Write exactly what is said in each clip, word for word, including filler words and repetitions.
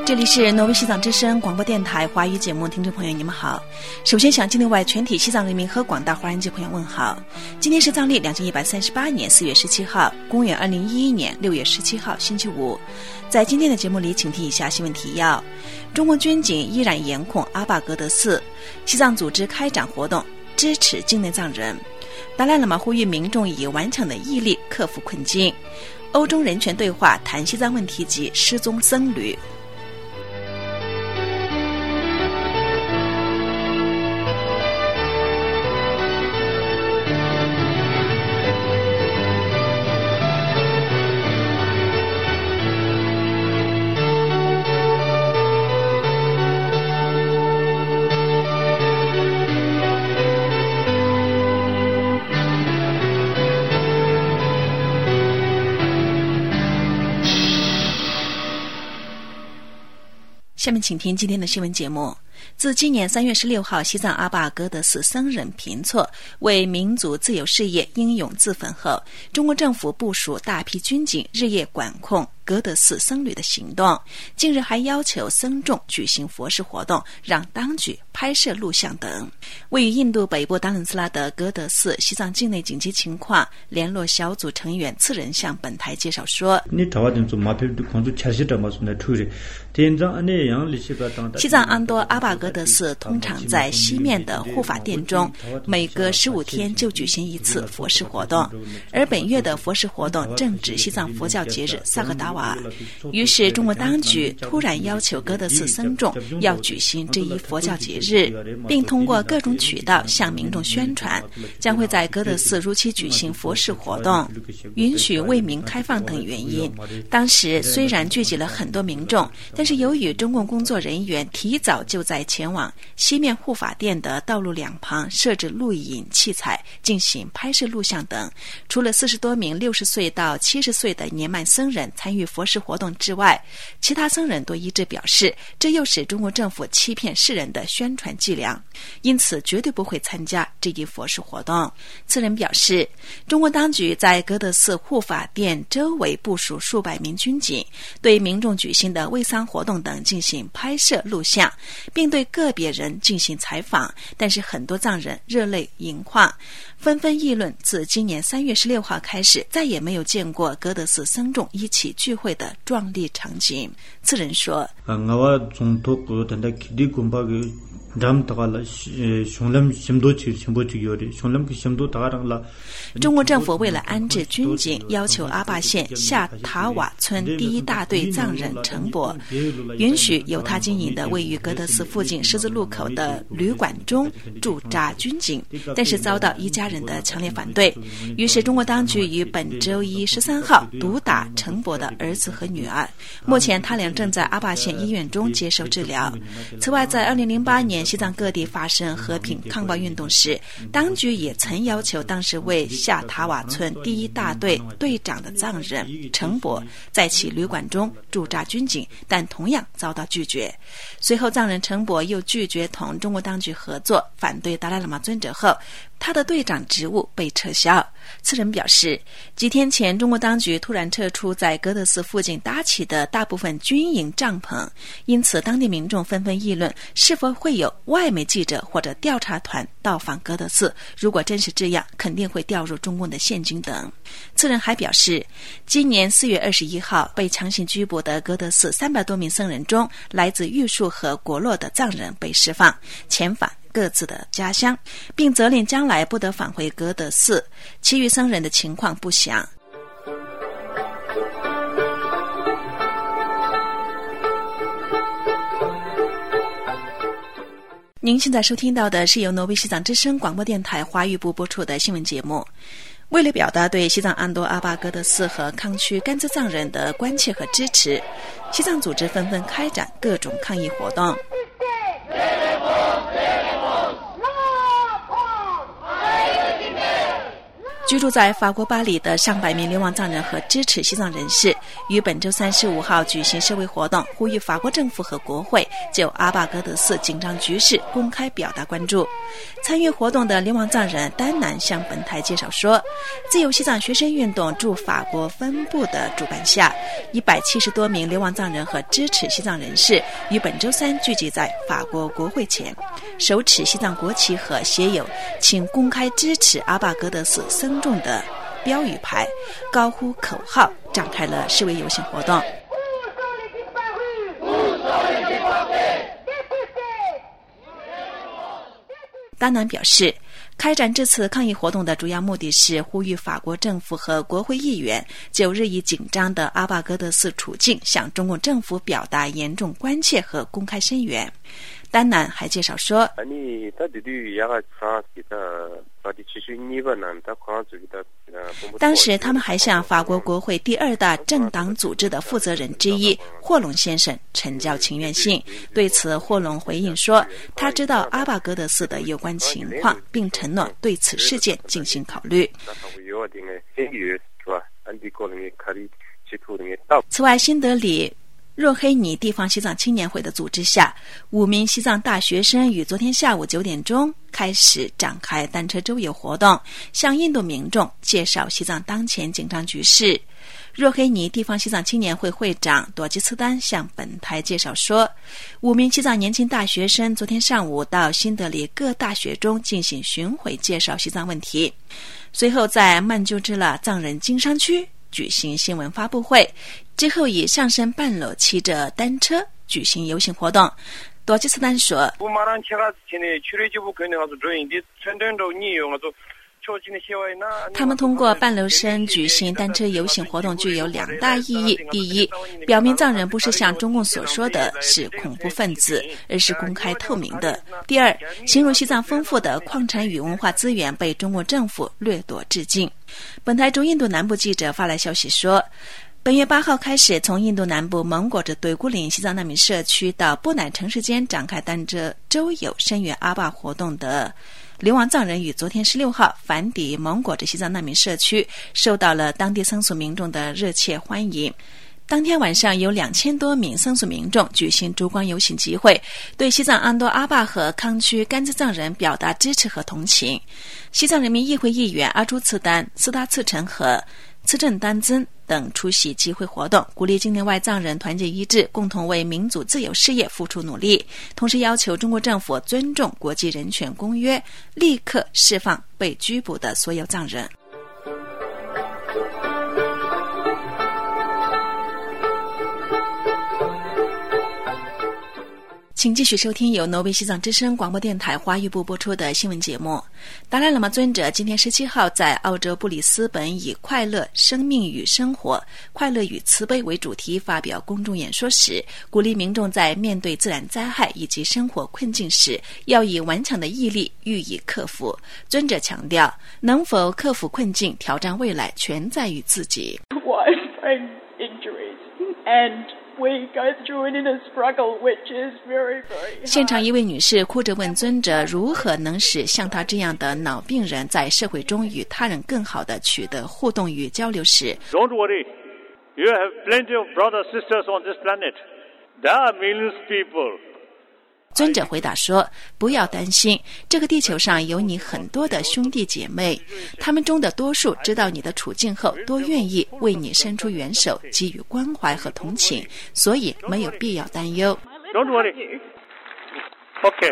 这里是挪威西藏之声广播电台华语节目，听众朋友你们好。首先向境内外全体西藏人民和广大华人界朋友问好。今天是藏历两千一百三十八年四月十七号，公元二零一一年六月十七号星期五。在今天的节目里，请听以下新闻提要：中国军警依然严控阿坝格德寺，西藏组织开展活动支持境内藏人。达赖喇嘛呼吁民众以顽强的毅力克服困境。欧中人权对话谈西藏问题及失踪僧侣。下面请听今天的新闻节目。自今年三月十六号西藏阿坝格德寺僧人平措为民族自由事业英勇自焚后，中国政府部署大批军警日夜管控格德寺僧侣的行动，近日还要求僧众举行佛事活动，让当局拍摄录像等。位于印度北部达伦斯拉的格德寺西藏境内紧急情况联络小组成员次仁向本台介绍说，西藏安多阿坝格德寺通常在西面的护法殿中每隔十五天就举行一次佛事活动，而本月的佛事活动正值西藏佛教节日萨克达瓦，于是中国当局突然要求格德寺僧众要举行这一佛教节日，并通过各种渠道向民众宣传将会在格德寺如期举行佛事活动，允许为民开放等原因。当时虽然聚集了很多民众，但是由于中共工作人员提早就在前往西面护法殿的道路两旁设置录影器材进行拍摄录像等，除了四十多名六十岁到七十岁的年迈僧人参与佛事活动之外，其他僧人都一致表示，这又是中国政府欺骗世人的宣传伎俩，因此绝对不会参加这一佛事活动。次人表示，中国当局在格德寺护法殿周围部署数百名军警，对民众举行的慰丧活动等进行拍摄录像，并对个别人进行采访，但是很多藏人热泪盈眶，纷纷议论自今年三月十六号开始再也没有见过格德寺僧众一起聚会的壮丽场景。次人说，中国政府为了安置军警，要求阿坝县下塔瓦村第一大队藏人陈伯允许由他经营的位于格德寺附近十字路口的旅馆中驻扎军警，但是遭到一家人的强烈反对，于是中国当局于本周一十三号毒打陈伯的儿子和女儿，目前他俩正在阿坝县医院中接受治疗。此外，在二零零八年西藏各地发生和平抗暴运动时，当局也曾要求当时为下塔瓦村第一大队队长的藏人陈伯在其旅馆中驻扎军警，但同样遭到拒绝。随后藏人陈伯又拒绝同中国当局合作，反对达赖喇嘛尊者后，他的队长职务被撤销。次人表示，几天前中国当局突然撤出在格德寺附近搭起的大部分军营帐篷，因此当地民众纷纷议论是否会有外媒记者或者调查团到访格德寺，如果真是这样，肯定会掉入中共的陷阱等。次人还表示，今年四月二十一号被强行拘捕的格德寺三百多名僧人中，来自玉树和果洛的藏人被释放，遣返各自的家乡，并责令将来不得返回格德寺，其余僧人的情况不详。您现在收听到的是由挪威西藏之声广播电台华语部播出的新闻节目。为了表达对西藏安多阿坝格德寺和康区甘孜藏人的关切和支持，西藏组织纷纷开展各种抗议活动。 居住在法国巴黎的上百名流亡藏人和支持西藏人士于本周三十五号举行示威活动，呼吁法国政府和国会就阿坝格德寺紧张局势公开表达关注。参与活动的流亡藏人丹南向本台介绍说，自由西藏学生运动驻法国分部的主办下，一百七十多名流亡藏人和支持西藏人士于本周三聚集在法国国会前，手持西藏国旗和写有请公开支持阿坝格德寺僧众的标语牌，高呼口号，展开了示威游行活动。丹南表示，开展这次抗议活动的主要目的是呼吁法国政府和国会议员就日益紧张的阿坝格德寺处境向中共政府表达严重关切和公开声援。丹南还介绍说，当时他们还向法国国会第二大政党组织的负责人之一霍龙先生呈交请愿信。对此，霍龙回应说，他知道阿坝格德寺的有关情况，并承诺对此事件进行考虑。此外，新德里若黑尼地方西藏青年会的组织下，五名西藏大学生于昨天下午九点钟开始展开单车周游活动，向印度民众介绍西藏当前紧张局势。若黑尼地方西藏青年会会长朵吉次丹向本台介绍说，五名西藏年轻大学生昨天上午到新德里各大学中进行巡回介绍西藏问题，随后在曼珠支那藏人经商区举行新闻发布会，之后以上山半路骑着单车举行游行活动。朵吉次丹说，他们通过半楼山举行单车游行活动具有两大意义：第一，表明藏人不是像中共所说的是恐怖分子，而是公开透明的；第二，形容西藏丰富的矿产与文化资源被中国政府掠夺至尽。本台驻印度南部记者发来消息说，本月八号开始，从印度南部蒙古着对孤岭西藏难民社区到布乃城市间展开单车周游声援阿坝活动的流亡藏人于昨天十六号返抵蒙古着西藏难民社区，受到了当地僧俗民众的热切欢迎。当天晚上有两千多名僧俗民众举行烛光游行集会，对西藏安多阿坝和康区甘孜藏人表达支持和同情。西藏人民议会议员阿朱次丹、斯达次陈和次正丹增等出席集会活动，鼓励境内外藏人团结一致，共同为民主自由事业付出努力，同时要求中国政府尊重国际人权公约，立刻释放被拘捕的所有藏人。请继续收听由挪威西藏之声广播电台华语部播出的新闻节目。达赖喇嘛尊者今天十七号在澳洲布里斯本以快乐、生命与生活、快乐与慈悲为主题发表公众演说时，鼓励民众在面对自然灾害以及生活困境时，要以顽强的毅力予以克服。尊者强调，能否克服困境、挑战未来，全在于自己。We go through an inner struggle, which is very, very hard. 现场一位女士哭着问尊者，如何能使像她这样的脑病人在社会中与他人更好地取得互动与交流时 Don't worry, you have plenty of brothers sisters on this planet. There are millions of people. 尊者回答说，不要担心，这个地球上有你很多的兄弟姐妹，他们中的多数知道你的处境后，都愿意为你伸出援手，给予关怀和同情，所以没有必要担忧。 Don't worry. Okay.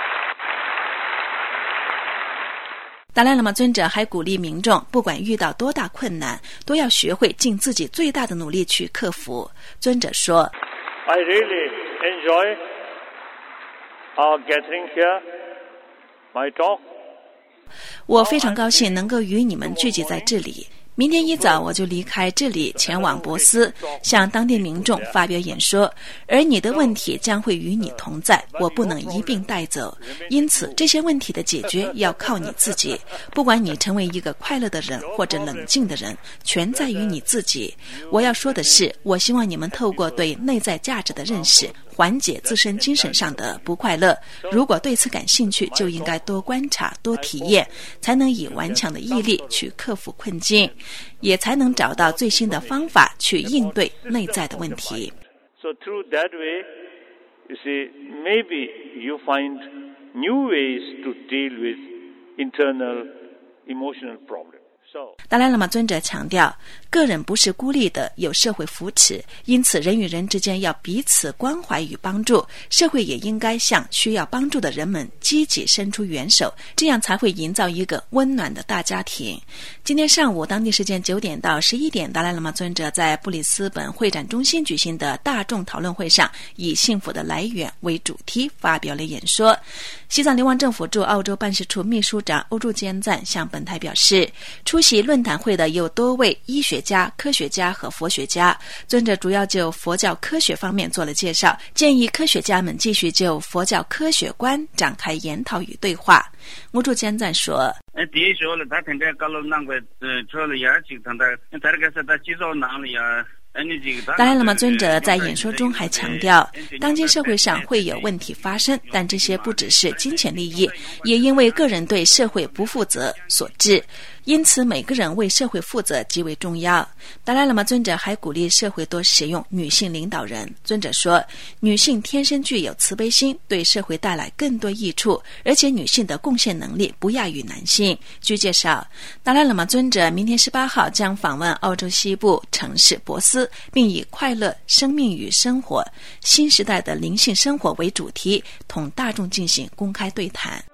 达赖喇嘛尊者还鼓励民众，不管遇到多大困难，都要学会尽自己最大的努力去克服。尊者说 I really enjoy our gathering here, my talk. 我非常高兴能够与你们聚集在这里。明天一早我就离开这里前往博斯，向当地民众发表演说，而你的问题将会与你同在，我不能一并带走，因此这些问题的解决要靠你自己，不管你成为一个快乐的人或者冷静的人，全在于你自己。我要说的是，我希望你们透过对内在价值的认识， 缓解自身精神上的不快乐。如果对此感兴趣，就应该多观察、多体验，才能以顽强的毅力去克服困境，也才能找到最新的方法去应对内在的问题。 So through that way, you see, maybe you find new ways to deal with internal emotional problems. 达赖喇嘛尊者强调，个人不是孤立的，有社会扶持，因此人与人之间要彼此关怀与帮助，社会也应该向需要帮助的人们积极伸出援手，这样才会营造一个温暖的大家庭。今天上午当地时间九点到十一点，达赖喇嘛尊者在布里斯本会展中心举行的大众讨论会上，以幸福的来源为主题发表了演说。西藏流亡政府驻澳洲办事处秘书长欧柱坚赞向本台表示，出席论坛会的有多位医学家、科学家和佛学家，尊者主要就佛教科学方面做了介绍，建议科学家们继续就佛教科学观展开研讨与对话。欧柱坚赞说， 第一说了，他现在搞了那个呃，除了牙齿，他他他这个是他肌肉哪里啊？ 达赖喇嘛尊者在演说中还强调，当今社会上会有问题发生，但这些不只是金钱利益，也因为个人对社会不负责所致，因此每个人为社会负责极为重要。达赖喇嘛尊者还鼓励社会多使用女性领导人。尊者说，女性天生具有慈悲心，对社会带来更多益处，而且女性的贡献能力不亚于男性。据介绍，达赖喇嘛尊者明天十八号将访问澳洲西部城市博斯，并以快乐、生命与生活、新时代的灵性生活为主题，同大众进行公开对谈。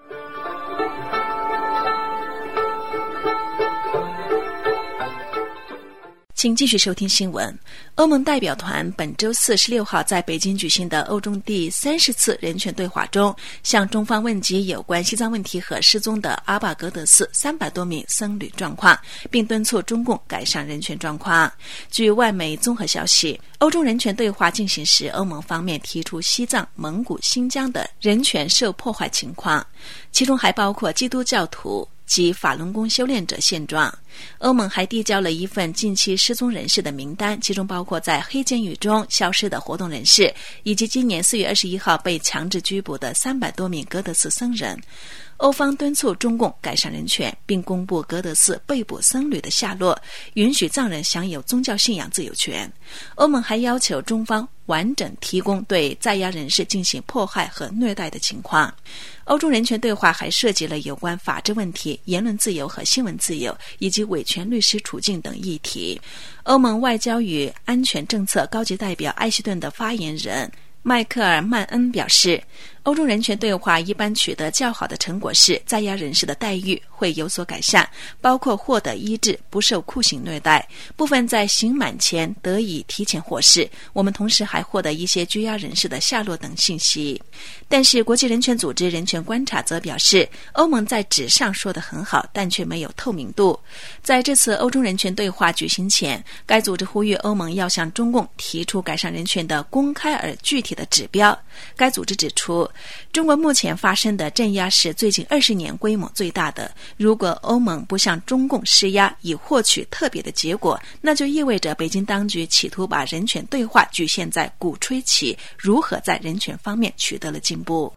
请继续收听新闻。欧盟代表团本周四十六号在北京举行的欧中第三十次人权对话中，向中方问及有关西藏问题和失踪的阿坝格德寺三百多名僧侣状况，并敦促中共改善人权状况。据外媒综合消息，欧中人权对话进行时，欧盟方面提出西藏、蒙古、新疆的人权受破坏情况，其中还包括基督教徒及法轮功修炼者现状。欧盟还递交了一份近期失踪人士的名单，其中包括在黑监狱中消失的活动人士，以及今年四月二十一号被强制拘捕的三百多名格德寺僧人。欧方敦促中共改善人权，并公布格德寺被捕僧侣的下落，允许藏人享有宗教信仰自由权。欧盟还要求中方完整提供对在押人士进行迫害和虐待的情况。欧中人权对话还涉及了有关法治问题、言论自由和新闻自由，以及维权律师处境等议题。欧盟外交与安全政策高级代表埃希顿的发言人迈克尔·曼恩表示，欧中人权对话一般取得较好的成果是，在押人士的待遇会有所改善，包括获得医治、不受酷刑虐待，部分在刑满前得以提前获释。我们同时还获得一些拘押人士的下落等信息。但是国际人权组织人权观察则表示，欧盟在纸上说得很好，但却没有透明度。在这次欧中人权对话举行前，该组织呼吁欧盟要向中共提出改善人权的公开而具体的指标。该组织指出，中国目前发生的镇压是最近二十年规模最大的。如果欧盟不向中共施压以获取特别的结果，那就意味着北京当局企图把人权对话局限在鼓吹其如何在人权方面取得了进步。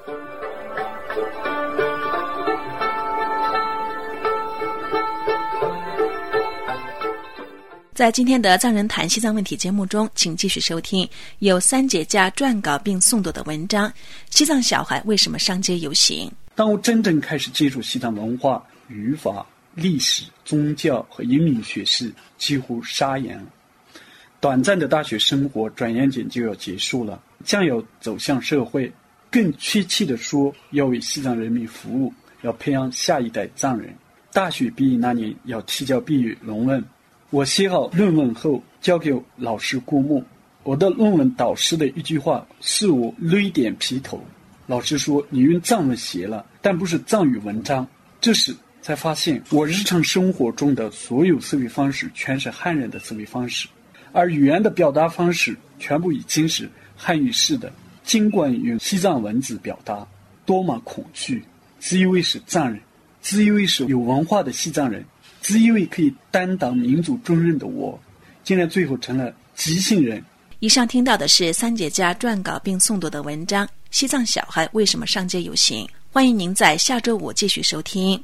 在今天的藏人谈西藏问题节目中，请继续收听由三节家撰稿并诵读的文章《西藏小孩为什么上街游行》。 当我真正开始接触西藏文化、语法、历史、宗教和移民学识，几乎傻眼了。短暂的大学生活转眼间就要结束了，将要走向社会，更确切地说，要为西藏人民服务，要培养下一代藏人。大学毕业那年要提交毕业论文，我写好论文后交给老师过目。我的论文导师的一句话使我泪点披头。老师说，你用藏文写了，但不是藏语文章。这时才发现，我日常生活中的所有思维方式全是汉人的思维方式，而语言的表达方式全部已经是汉语式的。尽管用西藏文字表达，多么恐惧！自以为是藏人，自以为是有文化的西藏人，自以为可以担当民族重任的我，竟然最后成了急性人。 以上听到的是三节家撰稿并诵读的文章《西藏小孩为什么上街游行》，欢迎您在下周五继续收听。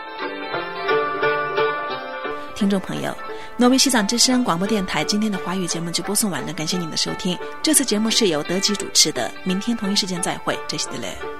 听众朋友，挪威西藏之声广播电台今天的华语节目就播送完了，感谢您的收听。这次节目是由德吉主持的，明天同一时间再会，这是德勒。